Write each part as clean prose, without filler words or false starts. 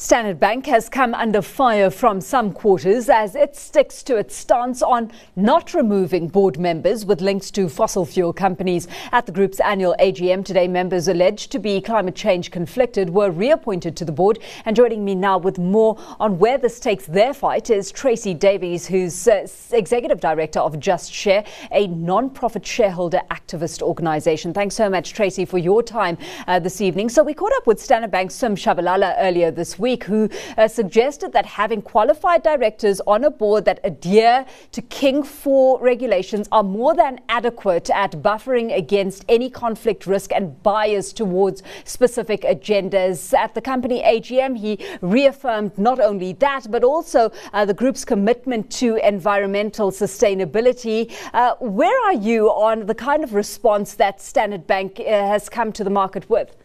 Standard Bank has come under fire from some quarters as it sticks to its stance on not removing board members with links to fossil fuel companies. At the group's annual AGM today, members alleged to be climate change conflicted were reappointed to the board. And joining me now with more on where this takes their fight is Tracy Davies, who's Executive Director of Just Share, a non-profit shareholder activist organisation. Thanks so much, Tracy, for your time this evening. So we caught up with Standard Bank's Sim Shabalala earlier this week, who suggested that having qualified directors on a board that adhere to King IV regulations are more than adequate at buffering against any conflict risk and bias towards specific agendas. At the company AGM, he reaffirmed not only that, but also the group's commitment to environmental sustainability. Where are you on the kind of response that Standard Bank has come to the market with?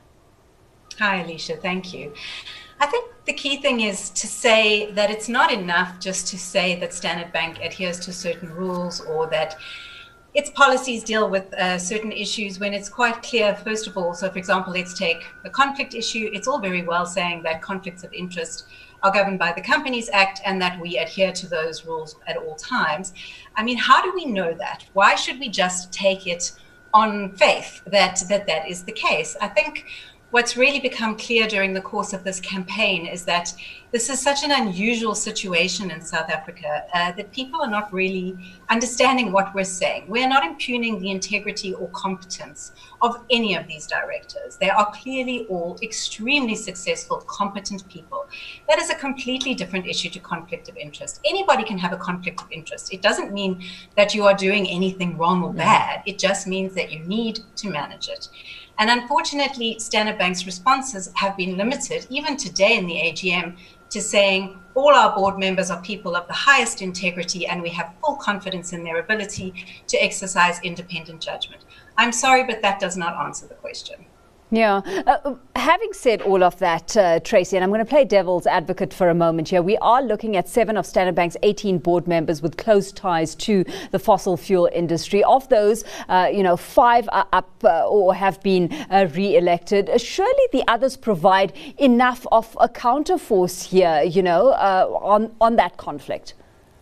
Hi, Alicia. Thank you. I think the key thing is to say that it's not enough just to say that Standard Bank adheres to certain rules or that its policies deal with certain issues when it's quite clear, first of all. So, for example, let's take the conflict issue. It's all very well saying that conflicts of interest are governed by the Companies Act and that we adhere to those rules at all times. I mean, how do we know that? Why should we just take it on faith that is the case? I think what's really become clear during the course of this campaign is that this is such an unusual situation in South Africa that people are not really understanding what we're saying. We're not impugning the integrity or competence of any of these directors. They are clearly all extremely successful, competent people. That is a completely different issue to conflict of interest. Anybody can have a conflict of interest. It doesn't mean that you are doing anything wrong or bad. It just means that you need to manage it. And unfortunately, Standard Bank's responses have been limited, even today in the AGM, to saying all our board members are people of the highest integrity and we have full confidence in their ability to exercise independent judgment. I'm sorry, but that does not answer the question. Yeah. Having said all of that, Tracy, and I'm going to play devil's advocate for a moment here, we are looking at 7 of Standard Bank's 18 board members with close ties to the fossil fuel industry. Of those, 5 are up or have been re-elected. Surely the others provide enough of a counterforce here, on that conflict.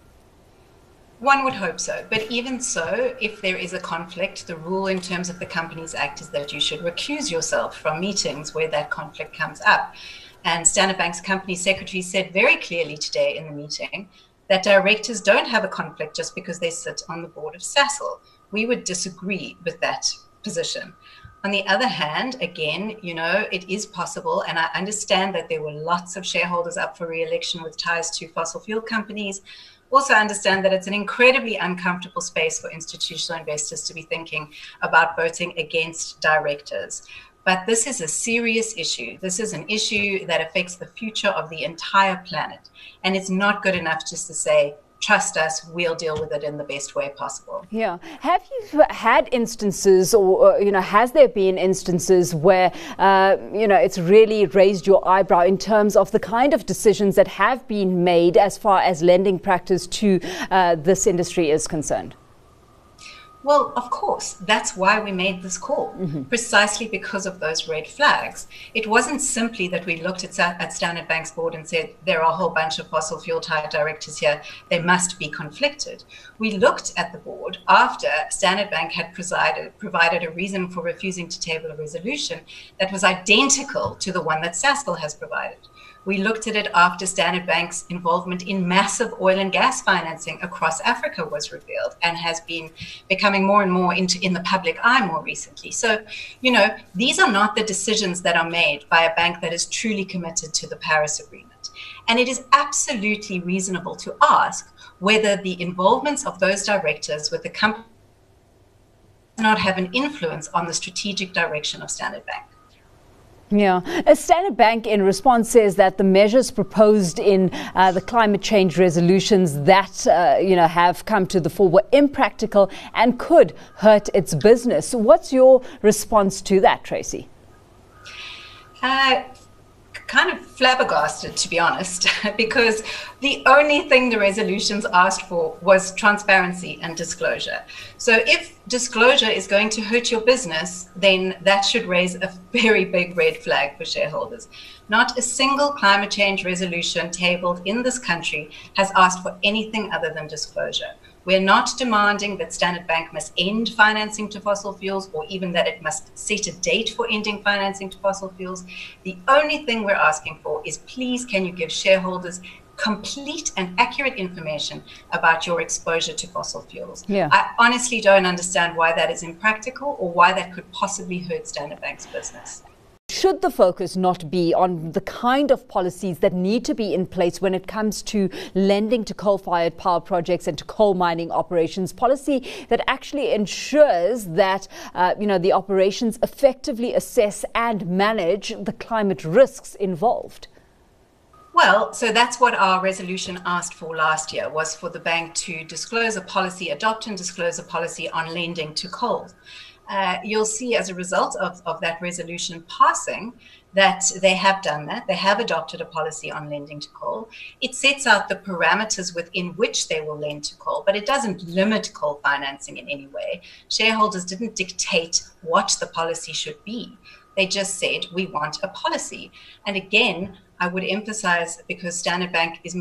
One would hope so. But even so, if there is a conflict, the rule in terms of the Companies Act is that you should recuse yourself from meetings where that conflict comes up. And Standard Bank's company secretary said very clearly today in the meeting that directors don't have a conflict just because they sit on the board of Sasol. We would disagree with that position. On the other hand, again, it is possible, and I understand that there were lots of shareholders up for re-election with ties to fossil fuel companies. Also understand that it's an incredibly uncomfortable space for institutional investors to be thinking about voting against directors. But this is a serious issue. This is an issue that affects the future of the entire planet. And it's not good enough just to say, trust us, we'll deal with it in the best way possible. Yeah. Have you had instances or, has there been instances where, it's really raised your eyebrow in terms of the kind of decisions that have been made as far as lending practice to this industry is concerned? Well, of course, that's why we made this call, precisely because of those red flags. It wasn't simply that we looked at Standard Bank's board and said, there are a whole bunch of fossil fuel type directors here, they must be conflicted. We looked at the board after Standard Bank had provided a reason for refusing to table a resolution that was identical to the one that Sasol has provided. We looked at it after Standard Bank's involvement in massive oil and gas financing across Africa was revealed and has been becoming more and more in the public eye more recently. So, these are not the decisions that are made by a bank that is truly committed to the Paris Agreement. And it is absolutely reasonable to ask whether the involvements of those directors with the company do not have an influence on the strategic direction of Standard Bank. Yeah. Standard Bank in response says that the measures proposed in the climate change resolutions that, have come to the fore were impractical and could hurt its business. What's your response to that, Tracy? kind of flabbergasted, to be honest, because the only thing the resolutions asked for was transparency and disclosure. So if disclosure is going to hurt your business, then that should raise a very big red flag for shareholders. Not a single climate change resolution tabled in this country has asked for anything other than disclosure. We're not demanding that Standard Bank must end financing to fossil fuels or even that it must set a date for ending financing to fossil fuels. The only thing we're asking for is, please, can you give shareholders complete and accurate information about your exposure to fossil fuels? Yeah. I honestly don't understand why that is impractical or why that could possibly hurt Standard Bank's business. Should the focus not be on the kind of policies that need to be in place when it comes to lending to coal-fired power projects and to coal mining operations, policy that actually ensures that the operations effectively assess and manage the climate risks involved? Well, so that's what our resolution asked for last year, was for the bank to adopt and disclose a policy on lending to coal. You'll see as a result of that resolution passing that they have done that. They have adopted a policy on lending to coal. It sets out the parameters within which they will lend to coal, but it doesn't limit coal financing in any way. Shareholders didn't dictate what the policy should be. They just said, we want a policy. And again, I would emphasize, because Standard Bank is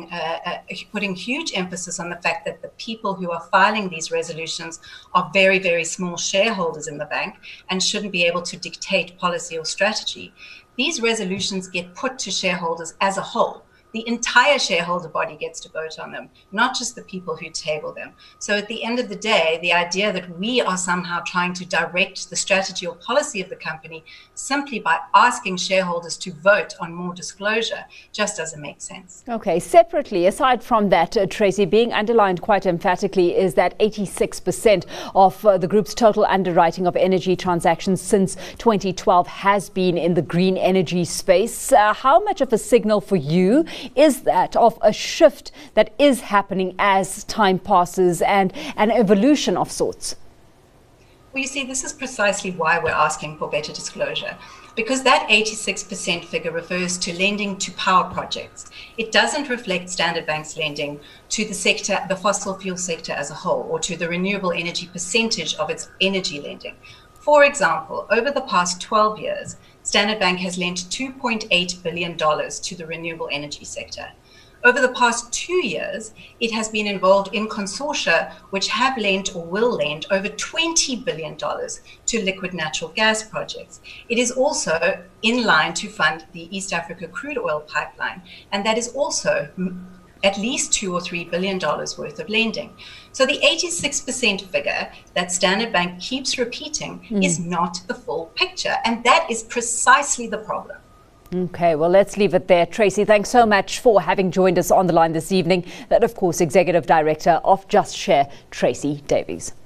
putting huge emphasis on the fact that the people who are filing these resolutions are very, very small shareholders in the bank and shouldn't be able to dictate policy or strategy. These resolutions get put to shareholders as a whole. The entire shareholder body gets to vote on them, not just the people who table them. So at the end of the day, the idea that we are somehow trying to direct the strategy or policy of the company simply by asking shareholders to vote on more disclosure just doesn't make sense. Okay, separately, aside from that, Tracy, being underlined quite emphatically is that 86% of the group's total underwriting of energy transactions since 2012 has been in the green energy space. How much of a signal for you is that of a shift that is happening as time passes and an evolution of sorts? Well, you see, this is precisely why we're asking for better disclosure, because that 86% figure refers to lending to power projects. It doesn't reflect Standard Bank's lending to the sector, the fossil fuel sector as a whole, or to the renewable energy percentage of its energy lending. For example, over the past 12 years, Standard Bank has lent $2.8 billion to the renewable energy sector. Over the past 2 years, it has been involved in consortia which have lent or will lend over $20 billion to liquid natural gas projects. It is also in line to fund the East Africa crude oil pipeline, and that is also at least $2 or $3 billion worth of lending. So the 86% figure that Standard Bank keeps repeating is not the full picture, and that is precisely the problem. Okay, well, let's leave it there. Tracy, thanks so much for having joined us on the line this evening. That, of course, Executive Director of Just Share, Tracy Davies.